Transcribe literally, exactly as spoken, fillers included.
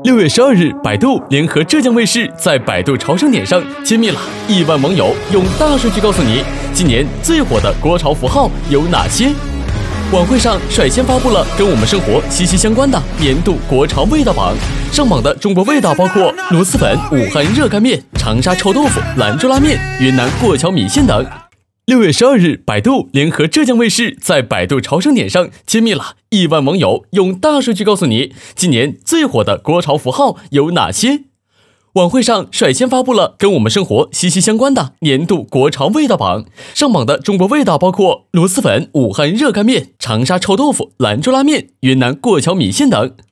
六月十二日，百度联合浙江卫视在百度潮生点上揭秘了亿万网友用大数据告诉你今年最火的国潮符号有哪些。晚会上率先发布了跟我们生活息息相关的年度国潮味道榜，上榜的中国味道包括螺蛳粉、武汉热干面、长沙臭豆腐、兰州拉面、云南过桥米线等。六月十二日，百度联合浙江卫视在百度潮生点上揭秘了亿万网友用大数据告诉你今年最火的国潮符号有哪些。晚会上率先发布了跟我们生活息息相关的年度国潮味道榜，上榜的中国味道包括螺蛳粉、武汉热干面、长沙臭豆腐、兰州拉面、云南过桥米线等。